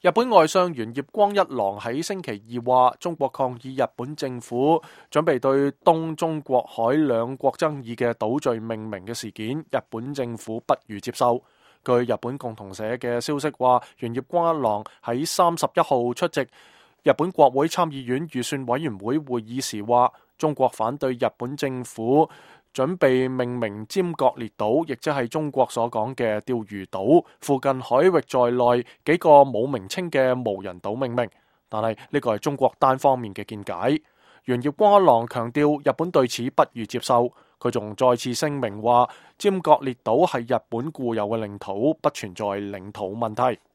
日本外相猿葉光一郎喺星期二話，中國抗議日本政府準備對東中國海兩國爭議嘅島嶼命名嘅事件，日本政府不予接受。據日本共同社嘅消息話，猿葉光一郎喺31號出席日本國會參議院預算委員會會議時話，中國反對日本政府準備命名尖閣列島，亦即係中國所講嘅釣魚島附近海域在內幾個冇名稱嘅無人島命名，但係呢個係中國單方面嘅見解。猿葉光一郎強調日本對此不予接受，佢仲再次聲明話，尖閣列島係日本固有嘅領土，不存在領土問題。